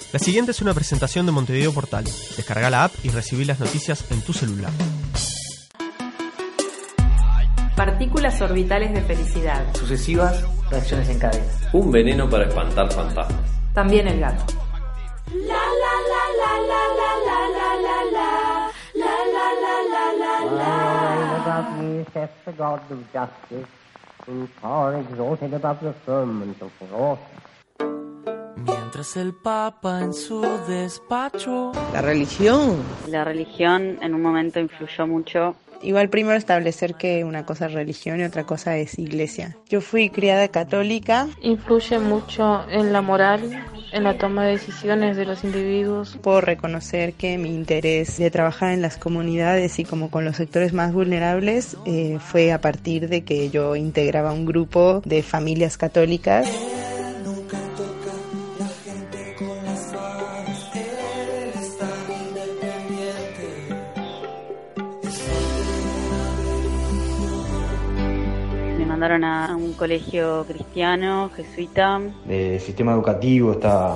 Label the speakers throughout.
Speaker 1: La siguiente es una presentación de Montevideo Portal. Descarga la app y recibí las noticias en tu celular.
Speaker 2: Partículas orbitales de felicidad.
Speaker 3: Sucesivas reacciones en cadena.
Speaker 4: Un veneno para espantar fantasmas.
Speaker 2: También el gato.
Speaker 5: Mientras el Papa en su despacho.
Speaker 6: La religión.
Speaker 7: La religión en un momento influyó mucho.
Speaker 6: Igual primero establecer que una cosa es religión y otra cosa es iglesia. Yo fui criada católica.
Speaker 8: Influye mucho en la moral, en la toma de decisiones de los individuos.
Speaker 6: Puedo reconocer que mi interés de trabajar en las comunidades y como con los sectores más vulnerables fue a partir de que yo integraba un grupo de familias católicas.
Speaker 7: Mandaron a un colegio cristiano, jesuita.
Speaker 9: El sistema educativo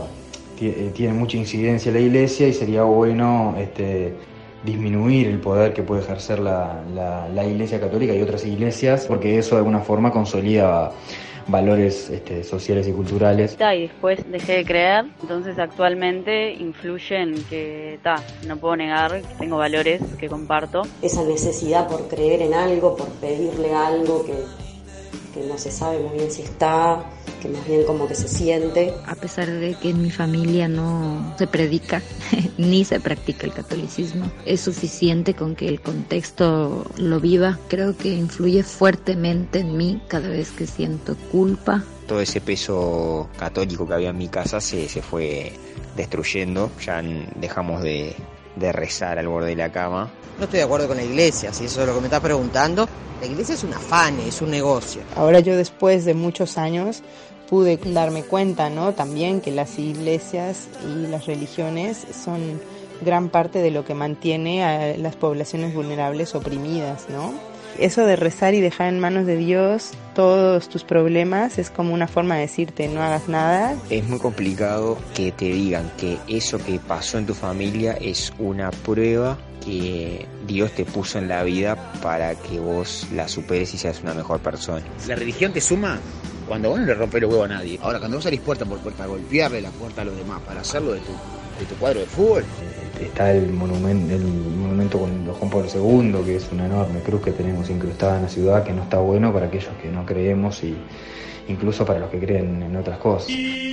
Speaker 9: tiene mucha incidencia en la iglesia y sería bueno disminuir el poder que puede ejercer la iglesia católica y otras iglesias, porque eso de alguna forma consolida valores sociales y culturales.
Speaker 7: Y después dejé de creer, entonces actualmente influye en que no puedo negar que tengo valores que comparto.
Speaker 10: Esa necesidad por creer en algo, por pedirle algo que no se sabe muy bien si está, que más bien como que se siente.
Speaker 11: A pesar de que en mi familia no se predica ni se practica el catolicismo, es suficiente con que el contexto lo viva. Creo que influye fuertemente en mí cada vez que siento culpa.
Speaker 12: Todo ese peso católico que había en mi casa se fue destruyendo, ya dejamos de rezar al borde de la cama.
Speaker 6: No estoy de acuerdo con la iglesia, si eso es lo que me estás preguntando. La iglesia es un afán, es un negocio.
Speaker 13: Ahora yo después de muchos años pude darme cuenta, ¿no? También que las iglesias y las religiones son gran parte de lo que mantiene a las poblaciones vulnerables oprimidas, ¿no? Eso de rezar y dejar en manos de Dios todos tus problemas es como una forma de decirte no hagas nada.
Speaker 12: Es muy complicado que te digan que eso que pasó en tu familia es una prueba que Dios te puso en la vida para que vos la superes y seas una mejor persona.
Speaker 3: La religión te suma cuando vos no le rompes los huevos a nadie. Ahora, cuando vos salís puerta por puerta a golpearle la puerta a los demás para hacerlo de tu cuadro de fútbol.
Speaker 9: Está el monumento con Juan Pablo II, que es una enorme cruz que tenemos incrustada en la ciudad, que no está bueno para aquellos que no creemos y incluso para los que creen en otras cosas.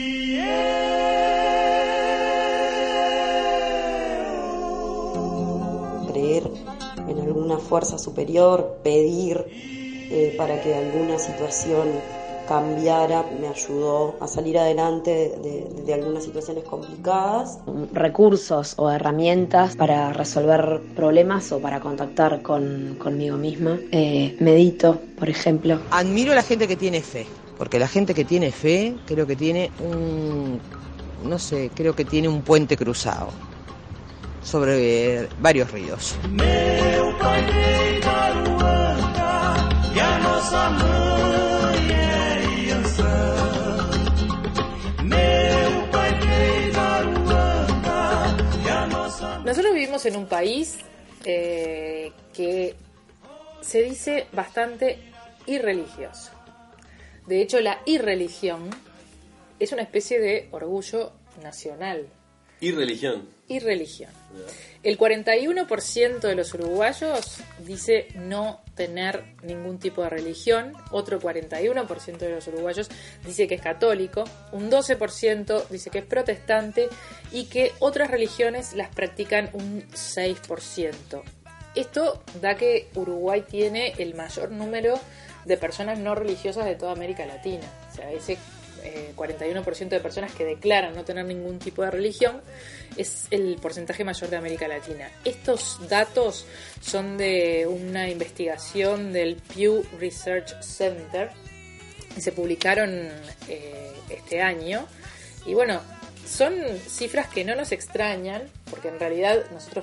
Speaker 10: Creer en alguna fuerza superior, pedir para que alguna situación cambiara, me ayudó a salir adelante de algunas situaciones complicadas.
Speaker 14: Recursos o herramientas para resolver problemas o para contactar conmigo misma. Medito, por ejemplo.
Speaker 6: Admiro a la gente que tiene fe, porque la gente que tiene fe creo que tiene creo que tiene un puente cruzado sobre varios ríos.
Speaker 8: Nosotros vivimos en un país que se dice bastante irreligioso. De hecho, la irreligión es una especie de orgullo nacional.
Speaker 4: Irreligión.
Speaker 8: El 41% de los uruguayos dice no tener ningún tipo de religión, otro 41% de los uruguayos dice que es católico, un 12% dice que es protestante y que otras religiones las practican un 6%. Esto da que Uruguay tiene el mayor número de personas no religiosas de toda América Latina. O sea, ese 41% de personas que declaran no tener ningún tipo de religión es el porcentaje mayor de América Latina. Estos datos son de una investigación del Pew Research Center y se publicaron este año. Y bueno, son cifras que no nos extrañan porque en realidad nosotros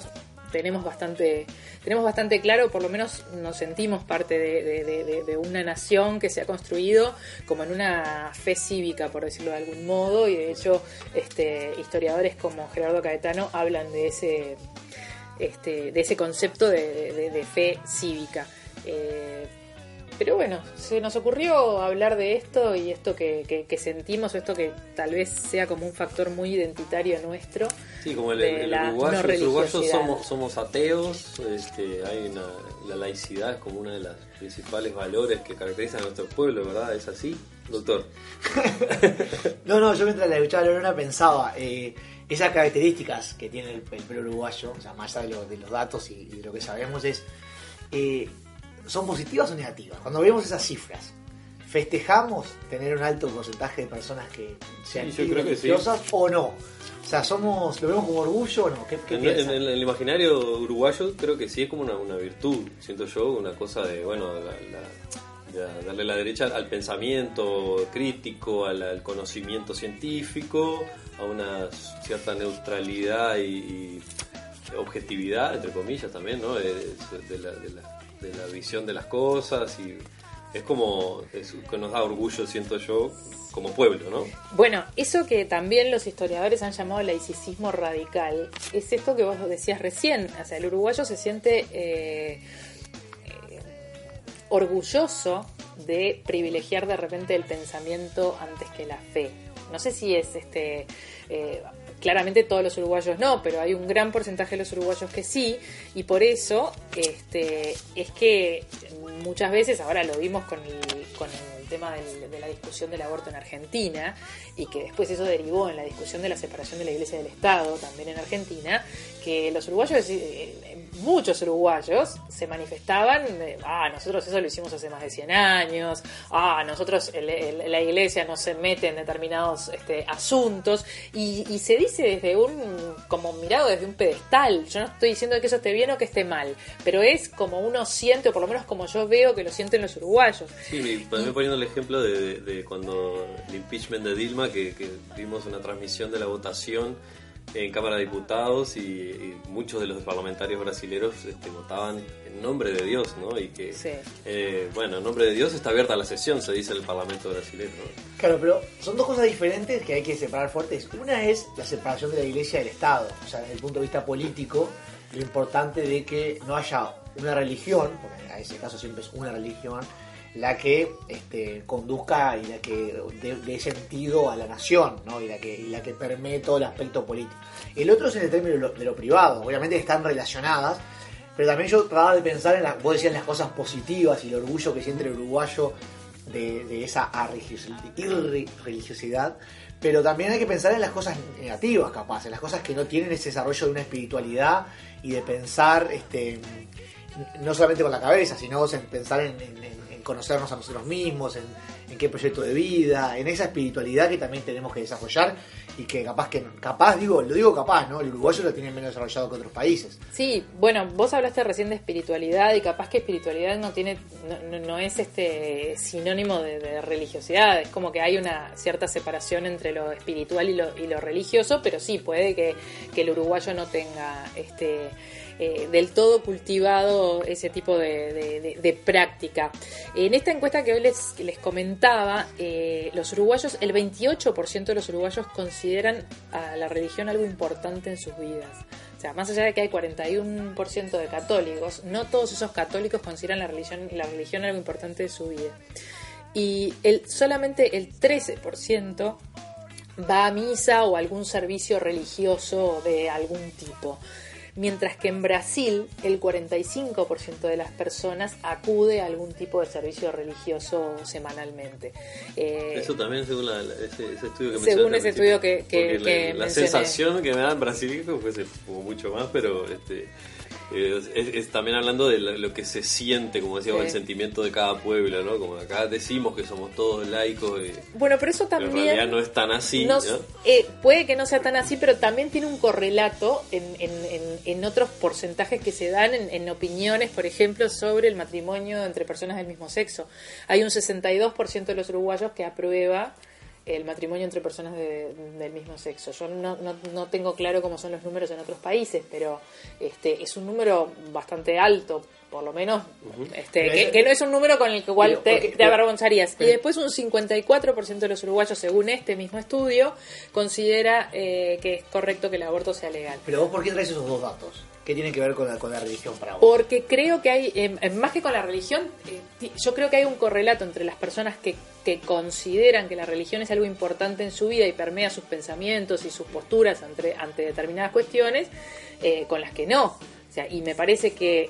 Speaker 8: tenemos bastante claro, por lo menos nos sentimos parte de una nación que se ha construido como en una fe cívica, por decirlo de algún modo, y de hecho historiadores como Gerardo Caetano hablan de ese concepto de fe cívica. Pero bueno, se nos ocurrió hablar de esto y esto que sentimos, esto que tal vez sea como un factor muy identitario nuestro.
Speaker 4: Sí, como el
Speaker 8: uruguayo,
Speaker 4: los uruguayos somos ateos, la laicidad es como uno de los principales valores que caracterizan a nuestro pueblo, ¿verdad? ¿Es así, doctor?
Speaker 15: No, yo mientras la escuchaba a Lorena pensaba, esas características que tiene el pueblo uruguayo, o sea, más allá de los datos y de lo que sabemos, es... ¿son positivas o negativas? Cuando vemos esas cifras, ¿festejamos tener un alto porcentaje de personas que sean religiosas o no? O sea, ¿lo vemos como orgullo o no? ¿Qué piensan?
Speaker 4: En el imaginario uruguayo creo que sí es como una virtud, siento yo, una cosa de, darle la derecha al pensamiento crítico, al conocimiento científico, a una cierta neutralidad y objetividad, entre comillas también, ¿no? De la visión de las cosas, y es como que nos da orgullo, siento yo, como pueblo, ¿no?
Speaker 8: Bueno, eso que también los historiadores han llamado laicismo radical es esto que vos decías recién. O sea, el uruguayo se siente orgulloso de privilegiar de repente el pensamiento antes que la fe. No sé si es claramente todos los uruguayos no, pero hay un gran porcentaje de los uruguayos que sí, y por eso es que muchas veces, ahora lo vimos con el tema de la discusión del aborto en Argentina, y que después eso derivó en la discusión de la separación de la Iglesia del Estado también en Argentina, que los uruguayos, muchos uruguayos se manifestaban, nosotros eso lo hicimos hace más de 100 años, nosotros la Iglesia no se mete en determinados asuntos, y se dice como mirado desde un pedestal. Yo no estoy diciendo que eso esté bien o que esté mal, pero es como uno siente, o por lo menos como yo veo que lo sienten los uruguayos.
Speaker 4: Sí, también poniendo el ejemplo de cuando el impeachment de Dilma, que vimos una transmisión de la votación en Cámara de Diputados, y muchos de los parlamentarios brasileños votaban en nombre de Dios, ¿no? Y que,
Speaker 8: sí.
Speaker 4: En nombre de Dios está abierta la sesión, se dice en el Parlamento brasileño, ¿no?
Speaker 15: Claro, pero son dos cosas diferentes que hay que separar fuertes. Una es la separación de la Iglesia del Estado, o sea, desde el punto de vista político, lo importante de que no haya una religión, porque en ese caso siempre es una religión, la que conduzca y la que dé sentido a la nación, ¿no? y la que permee todo el aspecto político. El otro es en el término de lo privado, obviamente están relacionadas, pero también yo trataba de pensar vos decías, las cosas positivas y el orgullo que siente el uruguayo de esa irreligiosidad, pero también hay que pensar en las cosas negativas, capaz, en las cosas que no tienen ese desarrollo de una espiritualidad y de pensar no solamente con la cabeza, sino en pensar en conocernos a nosotros mismos, en qué proyecto de vida, en esa espiritualidad que también tenemos que desarrollar, y que lo digo capaz, ¿no? El uruguayo lo tiene menos desarrollado que otros países.
Speaker 8: Sí, bueno, vos hablaste recién de espiritualidad, y capaz que espiritualidad no es sinónimo de religiosidad. Es como que hay una cierta separación entre lo espiritual y lo religioso, pero sí, puede que el uruguayo no tenga del todo cultivado ese tipo de práctica. En esta encuesta que hoy les comentaba, los uruguayos, el 28% de los uruguayos consideran a la religión algo importante en sus vidas. O sea, más allá de que hay 41% de católicos, no todos esos católicos consideran la religión algo importante de su vida. Y solamente el 13% va a misa o algún servicio religioso de algún tipo. Mientras que en Brasil el 45% de las personas acude a algún tipo de servicio religioso semanalmente.
Speaker 4: Eso también según ese estudio que
Speaker 8: según
Speaker 4: mencionaste.
Speaker 8: Ese estudio que
Speaker 4: la sensación que me da en Brasil fue como mucho más, pero es también hablando de lo que se siente, como decíamos, el sentimiento de cada pueblo, ¿no? Como acá decimos que somos todos laicos,
Speaker 8: bueno, pero eso también,
Speaker 4: pero en realidad no es tan así, ¿no?
Speaker 8: Puede que no sea tan así, pero también tiene un correlato en otros porcentajes que se dan en opiniones, por ejemplo, sobre el matrimonio entre personas del mismo sexo. Hay un 62% de los uruguayos que aprueba el matrimonio entre personas del mismo sexo. Yo no tengo claro cómo son los números en otros países, pero es un número bastante alto, por lo menos, que no es un número con el cual te avergonzarías. Y después un 54% de los uruguayos, según este mismo estudio, considera que es correcto que el aborto sea legal.
Speaker 15: Pero vos, ¿por qué traes esos dos datos? ¿Qué tiene que ver con la religión para vos?
Speaker 8: Porque creo que hay, más que con la religión, yo creo que hay un correlato entre las personas que consideran que la religión es algo importante en su vida y permea sus pensamientos y sus posturas ante determinadas cuestiones, con las que no. O sea, y me parece que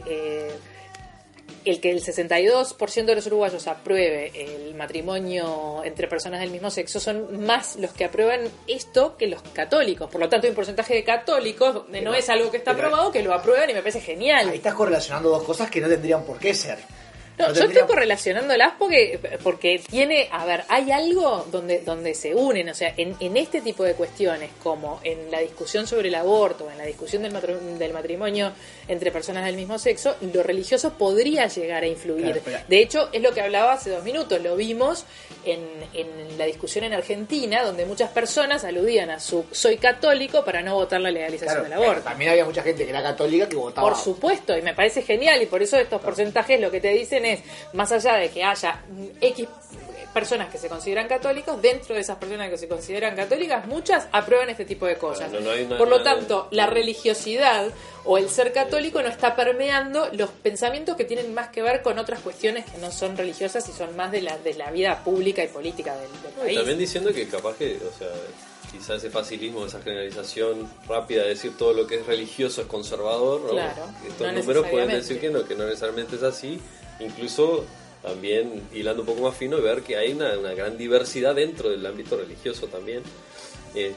Speaker 8: el 62% de los uruguayos apruebe el matrimonio entre personas del mismo sexo son más los que aprueban esto que los católicos. Por lo tanto, hay un porcentaje de católicos, no es algo que está aprobado, que lo aprueban y me parece genial.
Speaker 15: Ahí estás correlacionando dos cosas que no tendrían por qué ser.
Speaker 8: No, yo estoy correlacionándolas porque tiene, a ver, hay algo donde se unen, o sea, en este tipo de cuestiones, como en la discusión sobre el aborto, en la discusión del matrimonio entre personas del mismo sexo, lo religioso podría llegar a influir. Claro, de hecho, es lo que hablaba hace 2 minutos, lo vimos en la discusión en Argentina, donde muchas personas aludían a su soy católico para no votar la legalización del aborto.
Speaker 15: También había mucha gente que era católica que votaba.
Speaker 8: Por supuesto, y me parece genial, y por eso estos porcentajes lo que te dicen es, más allá de que haya X personas que se consideran católicos, dentro de esas personas que se consideran católicas, muchas aprueban este tipo de cosas. Por lo tanto, la religiosidad o el ser católico no está permeando los pensamientos que tienen más que ver con otras cuestiones que no son religiosas y son más de la vida pública y política del país.
Speaker 4: Y también diciendo que capaz que, o sea, quizás ese facilismo, esa generalización rápida de decir todo lo que es religioso es conservador, ¿no?
Speaker 8: Claro,
Speaker 4: estos números pueden decir que no necesariamente es así. Incluso también hilando un poco más fino, ver que hay una gran diversidad dentro del ámbito religioso también. En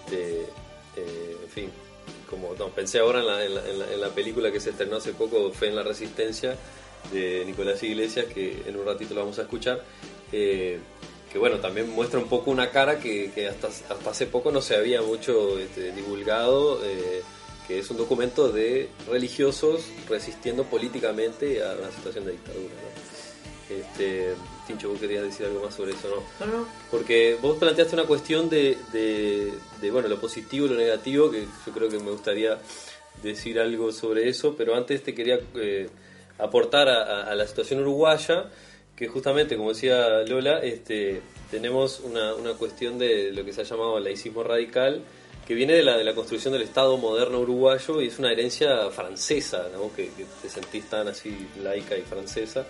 Speaker 4: fin, como pensé ahora en la película que se estrenó hace poco, Fe en la Resistencia, de Nicolás Iglesias, que en un ratito lo vamos a escuchar, que bueno, también muestra un poco una cara que hasta hace poco no se había mucho divulgado, que es un documento de religiosos resistiendo políticamente a una situación de dictadura, ¿no? Tincho, vos querías decir algo más sobre eso, ¿no?
Speaker 15: No.
Speaker 4: Porque vos planteaste una cuestión de bueno, lo positivo y lo negativo, que yo creo que me gustaría decir algo sobre eso, pero antes te quería aportar a la situación uruguaya, que justamente, como decía Lola, tenemos una cuestión de lo que se ha llamado laicismo radical, que viene de la construcción del Estado moderno uruguayo y es una herencia francesa, ¿no? que te sentís tan así laica y francesa.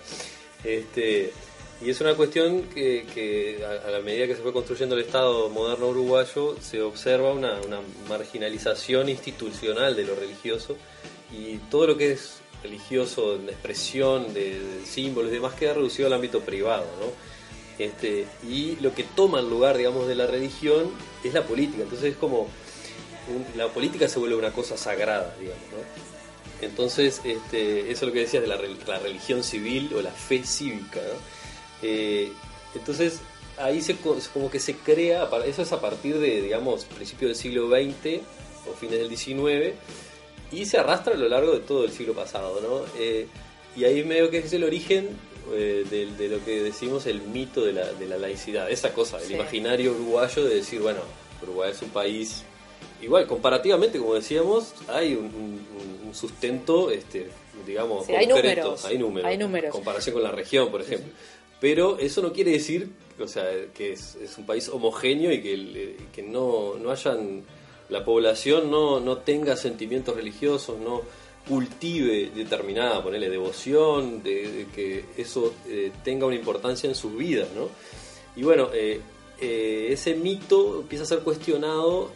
Speaker 4: Y es una cuestión que a la medida que se fue construyendo el Estado moderno uruguayo se observa una marginalización institucional de lo religioso, y todo lo que es religioso, de expresión, de símbolos y demás, queda reducido al ámbito privado, ¿no? Y lo que toma el lugar, digamos, de la religión es la política. Entonces es como la política se vuelve una cosa sagrada, digamos, ¿no? Entonces, eso es lo que decías de la religión civil o la fe cívica, ¿no? Entonces, ahí como que se crea, eso es a partir de, digamos, principios del siglo XX o fines del XIX, y se arrastra a lo largo de todo el siglo pasado, ¿no? Y ahí medio que es el origen de lo que decimos el mito de la laicidad, esa cosa, el imaginario uruguayo de decir, bueno, Uruguay es un país... Igual, comparativamente, como decíamos, hay un sustento, digamos,
Speaker 8: sí,
Speaker 4: concreto.
Speaker 8: Hay números.
Speaker 4: En comparación con la región, por ejemplo. Sí. Pero eso no quiere decir, o sea, que es un país homogéneo y que no hayan... La población no tenga sentimientos religiosos, no cultive determinada, ponerle devoción, de que eso tenga una importancia en sus vidas, ¿no? Y bueno, ese mito empieza a ser cuestionado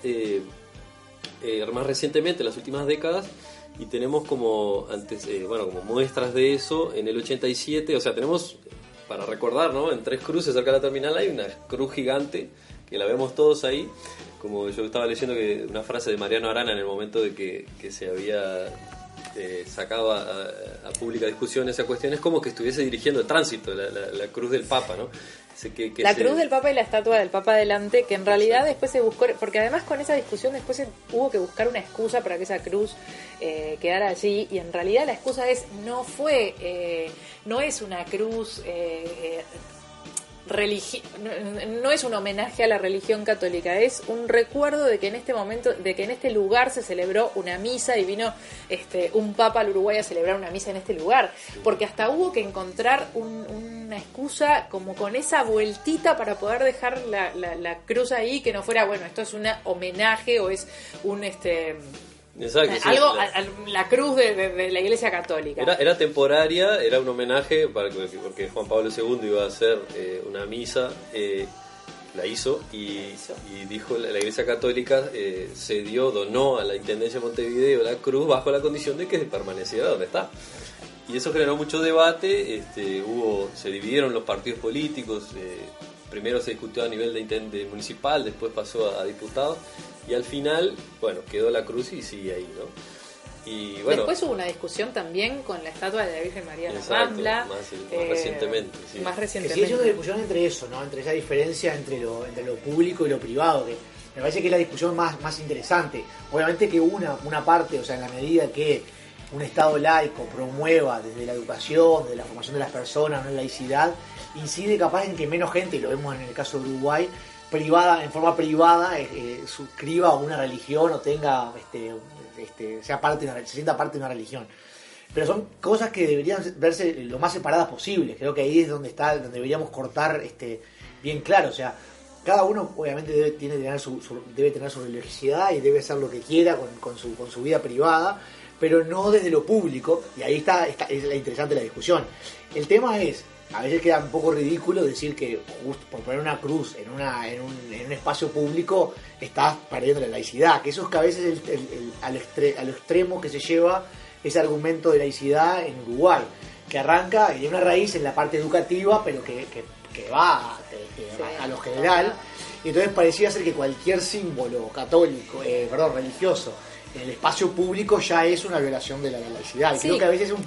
Speaker 4: más recientemente, en las últimas décadas, y tenemos como como muestras de eso en el 87, o sea, tenemos, para recordar, ¿no? En Tres Cruces, cerca de la terminal, hay una cruz gigante, que la vemos todos ahí, como yo estaba leyendo que una frase de Mariano Arana en el momento de que se había sacado a pública discusión esa cuestión, es como que estuviese dirigiendo el tránsito, la cruz del Papa, ¿no?
Speaker 8: Cruz del Papa y la estatua del Papa delante, que en realidad después se buscó, porque además con esa discusión después hubo que buscar una excusa para que esa cruz quedara allí, y en realidad la excusa no es una cruz no es un homenaje a la religión católica, es un recuerdo de que en este momento, de que en este lugar se celebró una misa y vino un papa al Uruguay a celebrar una misa en este lugar, porque hasta hubo que encontrar una excusa como con esa vueltita para poder dejar la cruz ahí, que no fuera, bueno, esto es un homenaje o es un
Speaker 4: Exacto,
Speaker 8: algo a la cruz de la Iglesia Católica.
Speaker 4: Era temporaria, era un homenaje porque Juan Pablo II iba a hacer una misa, la hizo y dijo la Iglesia Católica donó a la Intendencia de Montevideo la cruz bajo la condición de que permaneciera donde está. Y eso generó mucho debate, se dividieron los partidos políticos, primero se discutió a nivel de municipal, después pasó a diputados. Y al final, bueno, quedó la cruz y sigue ahí, ¿no? Y bueno,
Speaker 8: después hubo una discusión también con la estatua de la Virgen María de la Rambla.
Speaker 4: Más recientemente, sí.
Speaker 8: Más recientemente.
Speaker 15: Que sí, hay una discusión entre eso, ¿no? Entre esa diferencia entre lo público y lo privado, que me parece que es la discusión más interesante. Obviamente que una parte, o sea, en la medida que un Estado laico promueva desde la educación, desde la formación de las personas, una laicidad, incide capaz en que menos gente, y lo vemos en el caso de Uruguay, en forma privada, suscriba a una religión o tenga, se sienta parte de una religión. Pero son cosas que deberían verse lo más separadas posible. Creo que ahí es donde deberíamos cortar bien claro. O sea, cada uno obviamente debe tener su religiosidad y debe hacer lo que quiera con su vida privada, pero no desde lo público. Y ahí es la interesante la discusión. El tema es, a veces queda un poco ridículo decir que justo por poner una cruz en un espacio público estás perdiendo la laicidad, que eso es que a veces a lo extremo que se lleva ese argumento de laicidad en Uruguay, que arranca y tiene una raíz en la parte educativa, pero que va a lo general, y entonces parecía ser que cualquier símbolo católico, religioso, en el espacio público ya es una violación de la laicidad. Y creo que a veces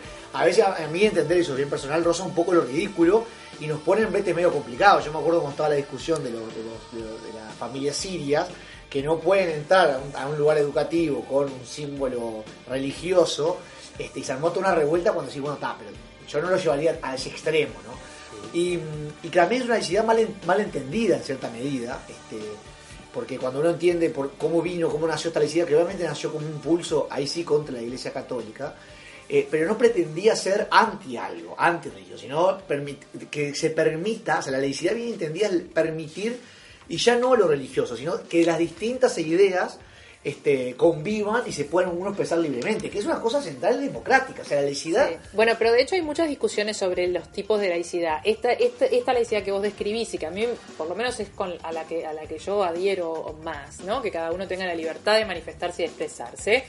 Speaker 15: a mí entender eso bien personal roza un poco lo ridículo y nos pone en bretes medio complicados. Yo me acuerdo cuando estaba la discusión de las familias sirias que no pueden entrar a un lugar educativo con un símbolo religioso, y se armó toda una revuelta cuando decís, bueno, pero yo no lo llevaría a ese extremo, ¿no? Y que también es una laicidad mal entendida en cierta medida, porque cuando uno entiende por cómo nació esta laicidad, que obviamente nació como un impulso, ahí sí, contra la Iglesia Católica, pero no pretendía ser anti-religioso, sino que se permita, o sea, la laicidad bien entendida es permitir, y ya no lo religioso, sino que las distintas ideas convivan y se puedan uno expresar libremente, que es una cosa central y democrática. O sea, la laicidad...
Speaker 8: Sí. Bueno, pero de hecho hay muchas discusiones sobre los tipos de laicidad. Esta laicidad que vos describís y que a mí por lo menos es a la que yo adhiero más, ¿no? Que cada uno tenga la libertad de manifestarse y de expresarse.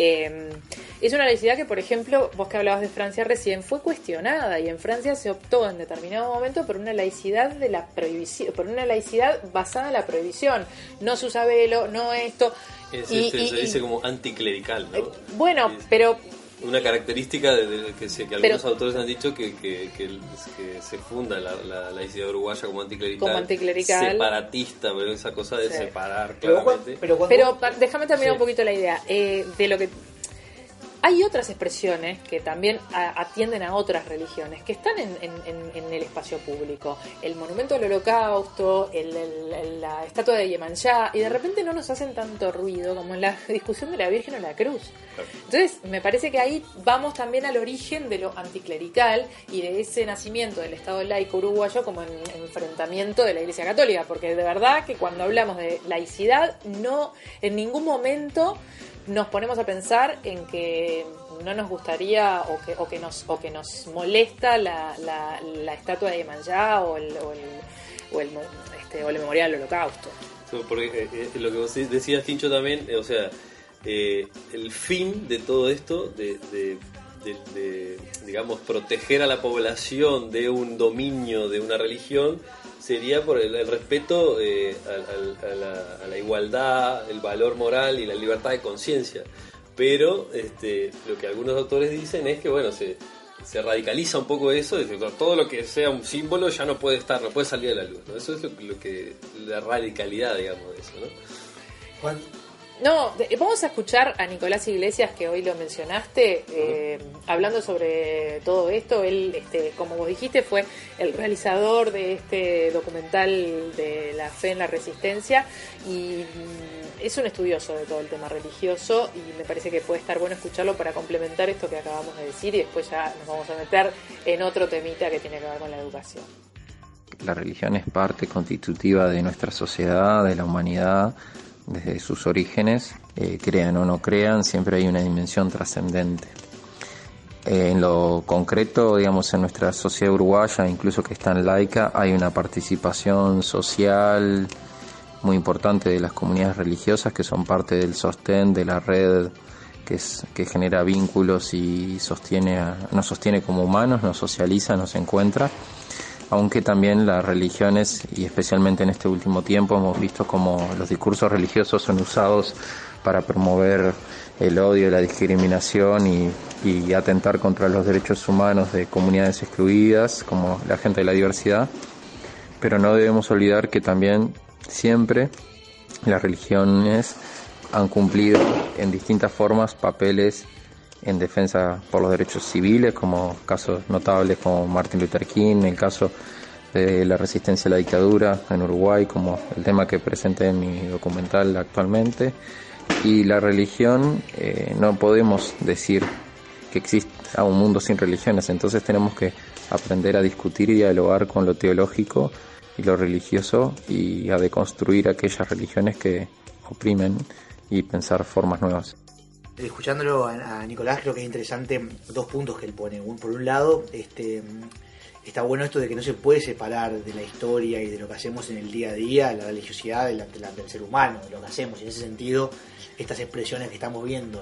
Speaker 8: Es una laicidad que, por ejemplo, vos que hablabas de Francia recién, fue cuestionada, y en Francia se optó en determinado momento por una laicidad de la prohibición, por una laicidad basada en la prohibición. No se usa velo, no esto...
Speaker 4: Se dice como anticlerical, ¿no?
Speaker 8: Bueno, pero...
Speaker 4: Una característica que algunos autores han dicho que se funda la laicidad uruguaya como anticlerical, separatista, pero esa cosa de separar claramente.
Speaker 8: Pero déjame terminar un poquito la idea de lo que... Hay otras expresiones que también atienden a otras religiones que están en el espacio público. El monumento al Holocausto, la estatua de Yemanjá, y de repente no nos hacen tanto ruido como en la discusión de la Virgen o la Cruz. Entonces, me parece que ahí vamos también al origen de lo anticlerical y de ese nacimiento del Estado laico uruguayo como enfrentamiento de la Iglesia Católica, porque de verdad que cuando hablamos de laicidad, no en ningún momento nos ponemos a pensar en que no nos gustaría o que nos molesta la estatua de Yemanjá o el memorial del Holocausto.
Speaker 4: Porque lo que vos decías, Tincho, también, o sea, el fin de todo esto de digamos, proteger a la población de un dominio de una religión sería por el respeto a la igualdad, el valor moral y la libertad de conciencia. Pero lo que algunos autores dicen es que, bueno, se radicaliza un poco eso, es decir, todo lo que sea un símbolo ya no puede salir a la luz, ¿no? Eso es lo que la radicalidad, digamos, de eso, ¿no?
Speaker 8: No, vamos a escuchar a Nicolás Iglesias, que hoy lo mencionaste, hablando sobre todo esto. Él, como vos dijiste, fue el realizador de este documental de la fe en la resistencia y es un estudioso de todo el tema religioso y me parece que puede estar bueno escucharlo para complementar esto que acabamos de decir y después ya nos vamos a meter en otro temita que tiene que ver con la educación.
Speaker 16: La religión es parte constitutiva de nuestra sociedad, de la humanidad, desde sus orígenes, crean o no crean, siempre hay una dimensión trascendente. En lo concreto, digamos, en nuestra sociedad uruguaya, incluso que es tan laica, hay una participación social muy importante de las comunidades religiosas que son parte del sostén de la red que genera vínculos y nos sostiene como humanos, nos socializa, nos encuentra. Aunque también las religiones, y especialmente en este último tiempo, hemos visto como los discursos religiosos son usados para promover el odio, la discriminación y atentar contra los derechos humanos de comunidades excluidas, como la gente de la diversidad. Pero no debemos olvidar que también siempre las religiones han cumplido en distintas formas papeles en defensa por los derechos civiles, como casos notables como Martin Luther King, el caso de la resistencia a la dictadura en Uruguay, como el tema que presenté en mi documental actualmente. Y la religión, no podemos decir que exista un mundo sin religiones, entonces tenemos que aprender a discutir y dialogar con lo teológico y lo religioso y a deconstruir aquellas religiones que oprimen y pensar formas nuevas.
Speaker 15: Escuchándolo a Nicolás, creo que es interesante dos puntos que él pone. Por un lado, está bueno esto de que no se puede separar de la historia y de lo que hacemos en el día a día, la religiosidad del ser humano, de lo que hacemos. Y en ese sentido, estas expresiones que estamos viendo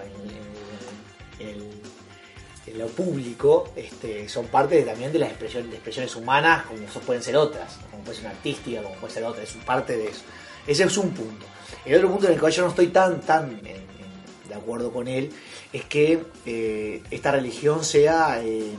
Speaker 15: en lo público son parte también de las expresiones humanas, como pueden ser otras, como puede ser una artística, como puede ser otra, es parte de eso. Ese es un punto. El otro punto en el cual yo no estoy tan de acuerdo con él es que esta religión sea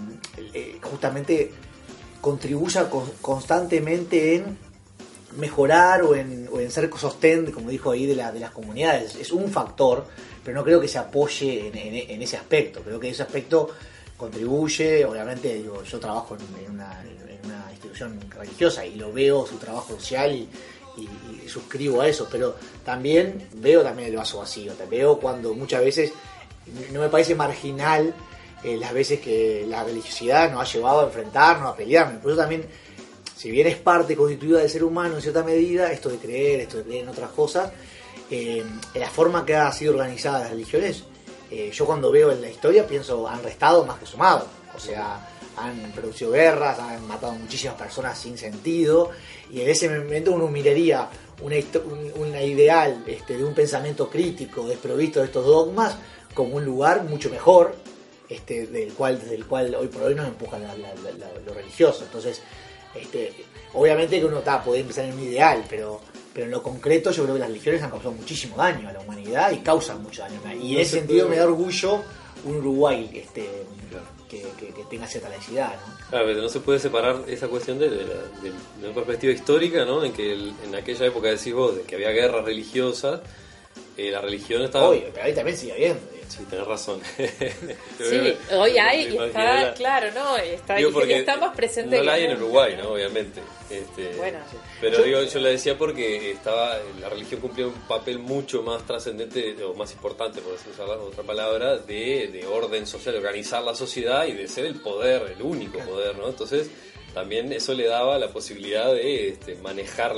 Speaker 15: justamente contribuya constantemente en mejorar o en ser sostén, como dijo ahí, de las comunidades. Es un factor, pero no creo que se apoye en ese aspecto. Creo que ese aspecto contribuye, obviamente, yo trabajo en una institución religiosa y lo veo su trabajo social y suscribo a eso, pero también veo también el vaso vacío. Te veo cuando muchas veces no me parece marginal las veces que la religiosidad nos ha llevado a enfrentarnos, a pelearnos. Por eso también, si bien es parte constitutiva del ser humano en cierta medida, esto de creer en otras cosas, la forma que ha sido organizada las religiones, yo cuando veo en la historia pienso han restado más que sumado. O sea, han producido guerras, han matado a muchísimas personas sin sentido, y en ese momento uno miraría una ideal de un pensamiento crítico desprovisto de estos dogmas como un lugar mucho mejor, desde el cual hoy por hoy nos empuja lo religioso. Entonces, obviamente que uno puede empezar en un ideal, pero en lo concreto yo creo que las religiones han causado muchísimo daño a la humanidad y causan mucho daño. Y en ese sentido me da orgullo un Uruguay que tenga cierta laicidad, ¿no?
Speaker 4: Claro, pero no se puede separar esa cuestión de una perspectiva histórica, ¿no? En que en aquella época, decís vos, de que había guerras religiosas, la religión estaba...
Speaker 15: Hoy, pero ahí también sigue habiendo.
Speaker 4: Sí, tenés razón.
Speaker 8: Sí, hoy hay y está, claro, ¿no? Está más presente.
Speaker 4: No la hay en Uruguay, ¿no? Obviamente.
Speaker 8: Bueno,
Speaker 4: pero yo la decía porque la religión cumplía un papel mucho más trascendente, o más importante, por usar otra palabra, de orden social, de organizar la sociedad y de ser el poder, el único poder, ¿no? Entonces, también eso le daba la posibilidad de manejar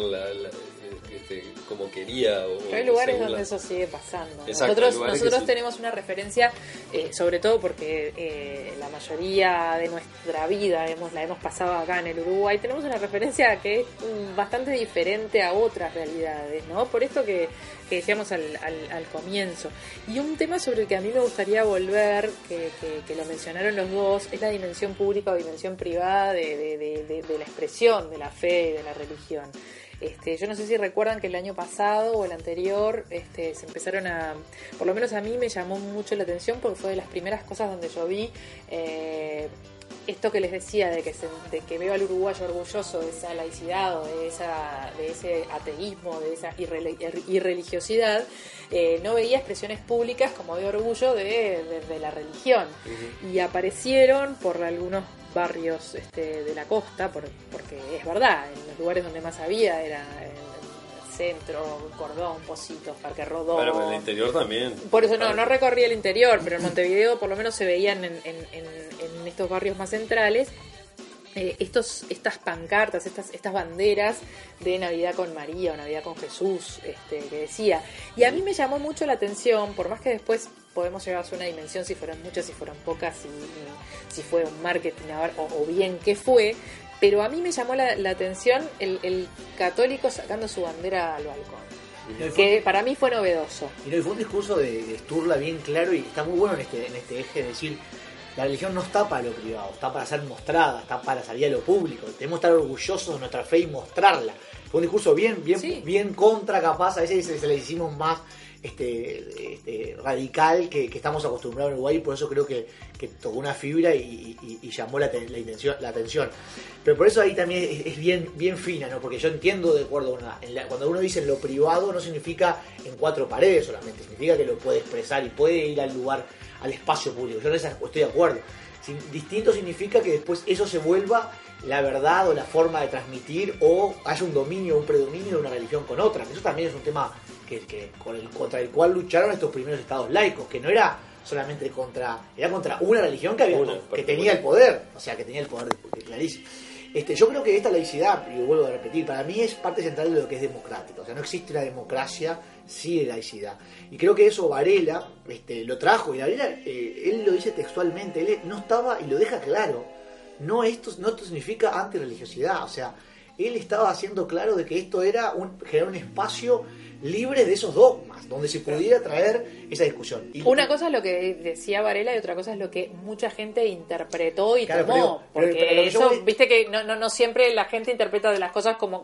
Speaker 4: como quería.
Speaker 8: Pero hay lugares donde eso sigue pasando.
Speaker 4: Exacto,
Speaker 8: nosotros tenemos una referencia, sobre todo porque la mayoría de nuestra vida la hemos pasado acá en el Uruguay. Tenemos una referencia que es bastante diferente a otras realidades, ¿no? Por esto que decíamos al comienzo. Y un tema sobre el que a mí me gustaría volver, que lo mencionaron los dos, es la dimensión pública o dimensión privada de la expresión de la fe y de la religión. Yo no sé si recuerdan que el año pasado o el anterior se empezaron por lo menos a mí me llamó mucho la atención porque fue de las primeras cosas donde yo vi esto que les decía de que veo al uruguayo orgulloso de esa laicidad o de ese ateísmo, de esa irreligiosidad, no veía expresiones públicas como de orgullo de la religión. Y aparecieron por algunos barrios de la costa, porque es verdad, en los lugares donde más había era Centro, Cordón, Positos, Parque Rodó.
Speaker 4: Pero en el interior también.
Speaker 8: Por eso no recorría el interior, pero en Montevideo por lo menos se veían en estos barrios más centrales estas pancartas, estas banderas de Navidad con María o Navidad con Jesús, que decía. Y a mí me llamó mucho la atención, por más que después podemos llegar a una dimensión, si fueron muchas, si fueron pocas, si fue un marketing o bien qué fue. Pero a mí me llamó la atención el católico sacando su bandera al balcón, que para mí fue novedoso.
Speaker 15: Y fue un discurso de Sturla bien claro y está muy bueno en este eje de decir, la religión no está para lo privado, está para ser mostrada, está para salir a lo público. Tenemos que estar orgullosos de nuestra fe y mostrarla. Fue un discurso bien contra, capaz, a veces se le hicimos más radical que estamos acostumbrados en Uruguay, y por eso creo que tocó una fibra y llamó la atención. Pero por eso ahí también es bien fina, ¿no? Porque yo entiendo, de acuerdo cuando uno dice en lo privado, no significa en cuatro paredes solamente, significa que lo puede expresar y puede ir al lugar, al espacio público. Yo en eso estoy de acuerdo. Distinto significa que después eso se vuelva la verdad o la forma de transmitir, o haya un dominio, un predominio de una religión con otra. Eso también es un tema contra el cual lucharon estos primeros estados laicos, que no era solamente contra una religión que tenía el poder, o sea, que tenía el poder clarísimo. Yo creo que esta laicidad, y vuelvo a repetir, para mí es parte central de lo que es democrático. O sea, no existe una democracia sin laicidad. Y creo que eso Varela lo trajo, y Varela, él lo dice textualmente, él no estaba, y lo deja claro, esto significa antirreligiosidad. O sea, él estaba haciendo claro de que esto era generar un espacio libre de esos dogmas, donde se pudiera traer esa discusión.
Speaker 8: Una cosa es lo que decía Varela y otra cosa es lo que mucha gente interpretó y tomó, porque eso, viste que no siempre la gente interpreta de las cosas como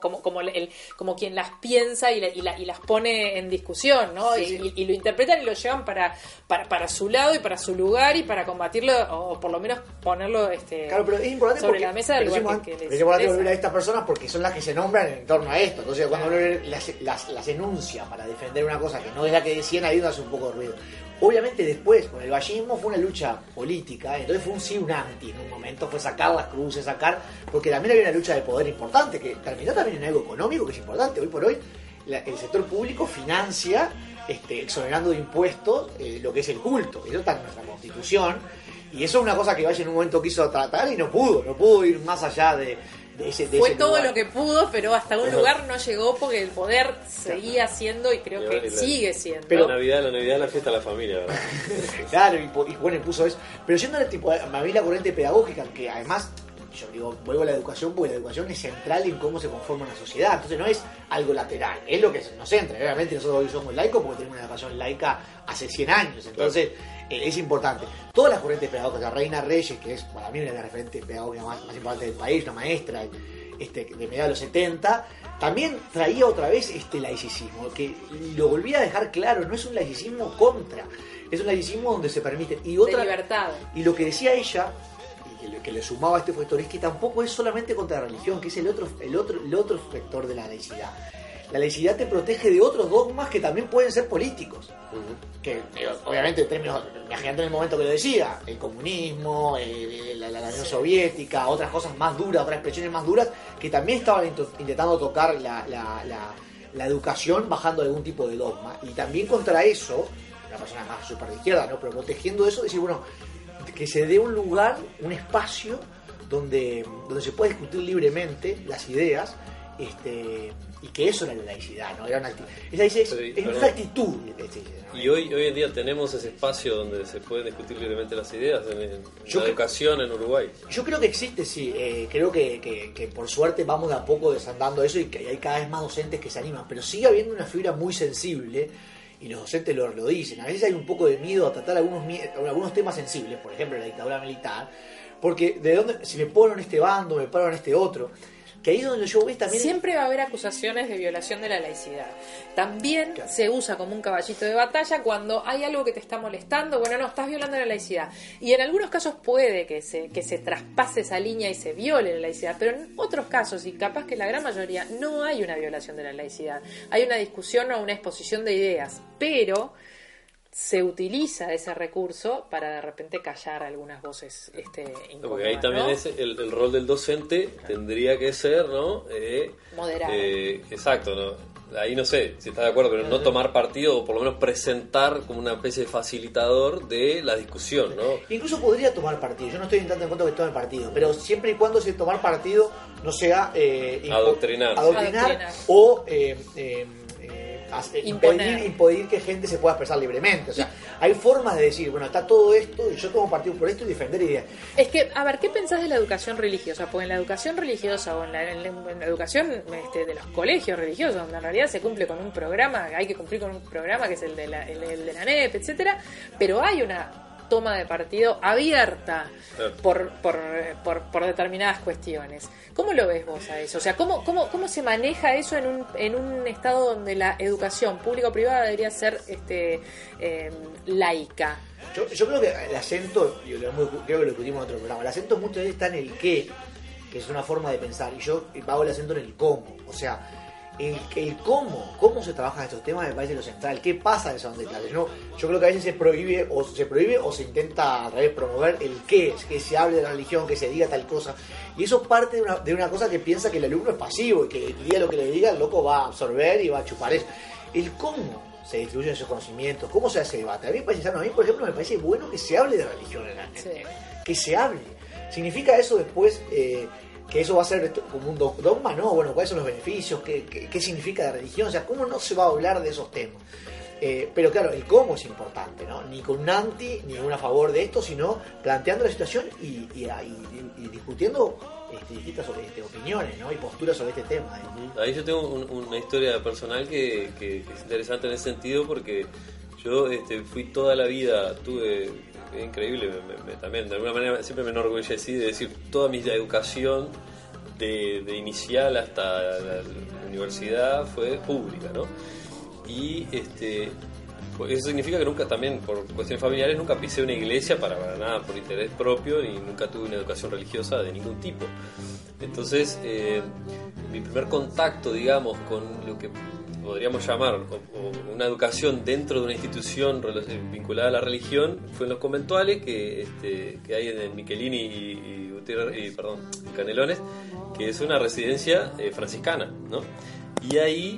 Speaker 8: quien las piensa y las pone en discusión, ¿no? Sí. Y lo interpretan y lo llevan para su lado y para su lugar y para combatirlo, o por lo menos ponerlo
Speaker 15: pero es importante
Speaker 8: sobre la mesa del lugar que les
Speaker 15: interesa. Es importante volver a estas personas porque son las que se nombran en torno a esto. Entonces cuando uno las enuncia para defender una cosa que no es la que decían, ahí hace un poco de ruido. Obviamente después, con el vallismo fue una lucha política, entonces fue un sí, un anti en un momento, fue sacar las cruces, porque también había una lucha de poder importante, que terminó también en algo económico que es importante. Hoy por hoy, el sector público financia, exonerando de impuestos, lo que es el culto. Eso está en nuestra Constitución, y eso es una cosa que Valle en un momento quiso tratar y no pudo ir más allá de
Speaker 8: fue todo lugar. Lo que pudo, pero hasta un lugar no llegó porque el poder seguía siendo y creo que sigue siendo.
Speaker 4: Pero la Navidad es la fiesta de la familia, ¿verdad?
Speaker 15: Claro, y bueno, puso eso. Pero siendo el tipo, a mí la corriente pedagógica, que además, yo digo, vuelvo a la educación, porque la educación es central en cómo se conforma una sociedad. Entonces no es algo lateral, es lo que nos centra. Obviamente nosotros hoy somos laicos porque tenemos una educación laica hace 100 años. Entonces es importante. Todas las corrientes pedagógicas, la Reina Reyes, que es para mí una de las referentes pedagógicas más importantes del país, una maestra de mediados de los 70, también traía otra vez laicismo, que lo volvía a dejar claro, no es un laicismo contra, es un laicismo donde se permite. Y otra,
Speaker 8: de libertad.
Speaker 15: Y lo que decía ella, y que le sumaba a este factor, es que tampoco es solamente contra la religión, que es el otro factor de la laicidad. La laicidad te protege de otros dogmas que también pueden ser políticos. Que obviamente en términos, imagínate en el momento que lo decía, el comunismo, la Unión Soviética, otras cosas más duras, otras expresiones más duras, que también estaban intentando tocar la educación bajando algún tipo de dogma. Y también contra eso, una persona más súper de izquierda, ¿no? Pero protegiendo eso, decir, bueno, que se dé un lugar, un espacio donde se pueda discutir libremente las ideas, y que eso era la laicidad, ¿no? Era una una actitud.
Speaker 4: Y hoy en día tenemos ese espacio donde se pueden discutir libremente las ideas en la educación en Uruguay.
Speaker 15: Yo creo que existe, sí. Creo que por suerte vamos de a poco desandando eso y que hay cada vez más docentes que se animan, pero sigue habiendo una fibra muy sensible. Y los docentes lo dicen. A veces hay un poco de miedo a tratar algunos temas sensibles, por ejemplo la dictadura militar, porque si me pongo en este bando, me paro en este otro. que ahí es donde yo ves también...
Speaker 8: Siempre va a haber acusaciones de violación de la laicidad. También se usa como un caballito de batalla cuando hay algo que te está molestando. Bueno, no, estás violando la laicidad. Y en algunos casos puede que se traspase esa línea y se viole la laicidad, pero en otros casos, y capaz que la gran mayoría, no hay una violación de la laicidad. Hay una discusión o una exposición de ideas, pero se utiliza ese recurso para de repente callar algunas voces incómodas,
Speaker 4: porque ahí también, ¿no? Es el rol del docente tendría que ser, ¿no?
Speaker 8: Moderado.
Speaker 4: Exacto, ¿no? Ahí no sé si estás de acuerdo, pero no tomar partido o por lo menos presentar como una especie de facilitador de la discusión, ¿no?
Speaker 15: Incluso podría tomar partido, yo no estoy tanto en contra de que tome partido, pero siempre y cuando ese tomar partido no sea
Speaker 4: adoctrinar
Speaker 15: o impedir que gente se pueda expresar libremente. O sea, hay formas de decir, bueno, está todo esto y yo tomo partido por esto y defender ideas.
Speaker 8: Es que, a ver, ¿qué pensás de la educación religiosa? Porque en la educación religiosa o en la educación de los colegios religiosos, donde en realidad se cumple con un programa, hay que cumplir con un programa que es el de la NEP, etcétera, pero hay una toma de partido abierta por determinadas cuestiones. ¿Cómo lo ves vos a eso? O sea, ¿cómo se maneja eso en un estado donde la educación pública o privada debería ser laica?
Speaker 15: Yo creo que el acento, creo que lo discutimos en otro programa, el acento muchas veces está en el qué, que es una forma de pensar, y yo hago el acento en el cómo. O sea, el cómo se trabajan estos temas me parece lo central. ¿Qué pasa en el salón de clases? Yo creo que a veces se prohíbe o se intenta a través promover el qué, que se hable de la religión, que se diga tal cosa. Y eso parte de una cosa que piensa que el alumno es pasivo y que diga lo que le diga, el loco va a absorber y va a chupar eso. El cómo se distribuyen esos conocimientos, cómo se hace debate. A mí me parece sano. A mí, por ejemplo, me parece bueno que se hable de religión en la gente. Sí. Que se hable. ¿Significa eso después que eso va a ser como un dogma? No, bueno, ¿cuáles son los beneficios? ¿Qué significa la religión? O sea, ¿cómo no se va a hablar de esos temas? Pero claro, el cómo es importante, ¿no? Ni con un anti, ni un a favor de esto, sino planteando la situación y discutiendo distintas opiniones, ¿no? Y posturas sobre este tema.
Speaker 4: Ahí yo tengo una historia personal que es interesante en ese sentido, porque yo fui toda la vida, tuve... Es increíble, también de alguna manera siempre me enorgullecí de decir toda mi educación de inicial hasta la universidad fue pública, ¿no? Y pues eso significa que nunca, también por cuestiones familiares, nunca pisé una iglesia para nada por interés propio, y nunca tuve una educación religiosa de ningún tipo. Entonces mi primer contacto, digamos, con lo que podríamos llamar una educación dentro de una institución vinculada a la religión fue en los conventuales que hay en Michelini y Canelones, que es una residencia franciscana, ¿no? Y ahí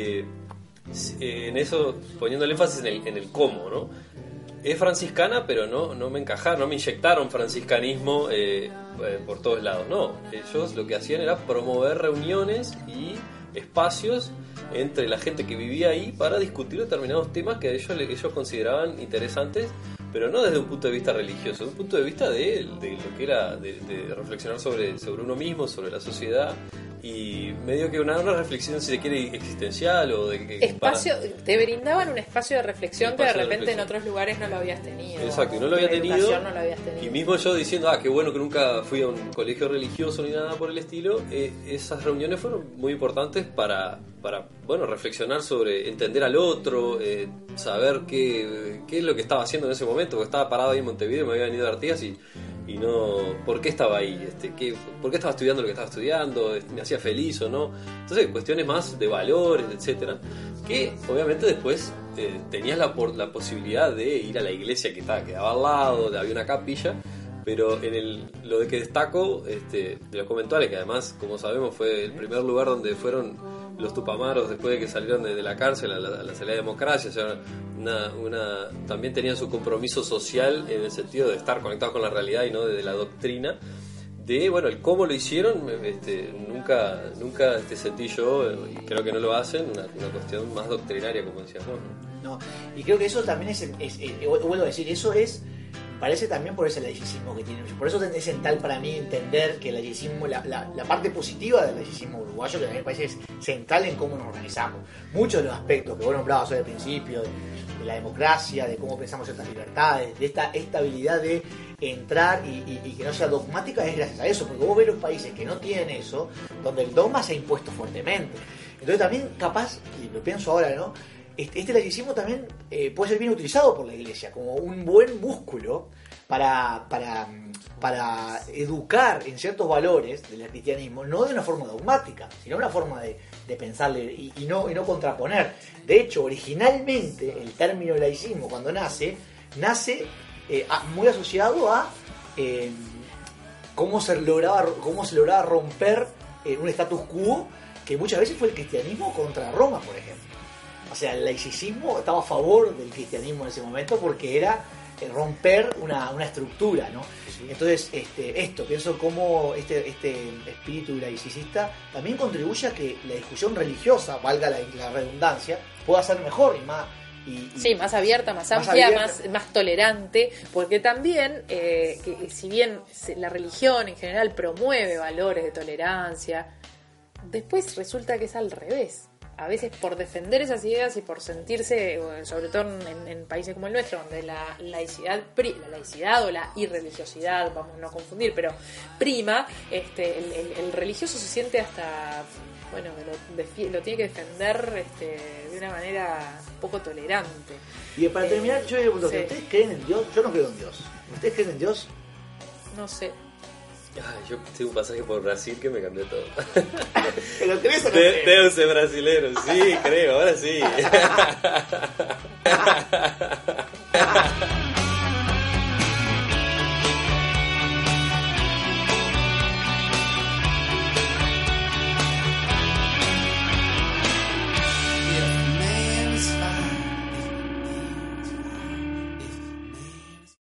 Speaker 4: en eso, poniendo el énfasis en el cómo, ¿no? Es franciscana, pero no me encajaron, no me inyectaron franciscanismo por todos lados, no. Ellos lo que hacían era promover reuniones y espacios entre la gente que vivía ahí para discutir determinados temas que ellos consideraban interesantes, pero no desde un punto de vista religioso, desde un punto de vista de lo que era de reflexionar sobre uno mismo, sobre la sociedad, y medio que una reflexión, si se quiere, existencial o de
Speaker 8: te brindaban un espacio de reflexión que de repente en otros lugares no lo habías tenido.
Speaker 4: Exacto, y no lo había tenido. Y mismo yo diciendo, qué bueno que nunca fui a un colegio religioso ni nada por el estilo, esas reuniones fueron muy importantes para reflexionar sobre entender al otro, saber qué es lo que estaba haciendo en ese momento, porque estaba parado ahí en Montevideo, me había venido de Artigas y no, ¿por qué estaba ahí? ¿Por qué estaba estudiando lo que estaba estudiando? ¿Me hacía feliz o no? Entonces, cuestiones más de valores, etcétera, que obviamente después tenías la posibilidad de ir a la iglesia que quedaba al lado, había una capilla, pero lo de que destaco de los conventuales, que además, como sabemos, fue el primer lugar donde fueron los tupamaros después de que salieron de la cárcel a la salida de democracia. O sea, también tenían su compromiso social en el sentido de estar conectados con la realidad y no de la doctrina. El cómo lo hicieron, nunca sentí yo, y creo que no lo hacen, una cuestión más doctrinaria, como decías vos, ¿no?
Speaker 15: No, y creo que eso también vuelvo a decir, eso es parece también por ese laicismo que tiene. Por eso es central para mí entender que el laicismo, la parte positiva del laicismo uruguayo, que a mí me parece es central en cómo nos organizamos. Muchos de los aspectos que vos nombrabas hoy al principio, de la democracia, de cómo pensamos ciertas libertades, de esta estabilidad de entrar y que no sea dogmática, es gracias a eso, porque vos ves los países que no tienen eso, donde el dogma se ha impuesto fuertemente. Entonces también capaz, y lo pienso ahora, ¿no? Este laicismo también puede ser bien utilizado por la Iglesia como un buen músculo para educar en ciertos valores del cristianismo, no de una forma dogmática, sino una forma de pensarle y no contraponer. De hecho, originalmente el término laicismo, cuando nace muy asociado a cómo se lograba romper un status quo que muchas veces fue el cristianismo contra Roma, por ejemplo. O sea, el laicismo estaba a favor del cristianismo en ese momento porque era romper una estructura, ¿no? Entonces, pienso cómo este espíritu laicista también contribuye a que la discusión religiosa, valga la redundancia, pueda ser mejor y más...
Speaker 8: Sí, más abierta, más amplia, más tolerante, porque también, que si bien la religión en general promueve valores de tolerancia, después resulta que es al revés. A veces por defender esas ideas y por sentirse, sobre todo en países como el nuestro, donde la laicidad o la irreligiosidad, vamos a no confundir, pero prima, el religioso se siente hasta, bueno, lo tiene que defender de una manera poco tolerante.
Speaker 15: Y para terminar, yo le pregunto, ¿ustedes creen en Dios? Yo no creo en Dios. ¿Ustedes creen en Dios?
Speaker 8: No sé.
Speaker 4: Yo tengo un pasaje por Brasil que me cambió todo.
Speaker 15: ¿Pero crees o no
Speaker 4: Deus es brasilero, sí, creo, ahora sí.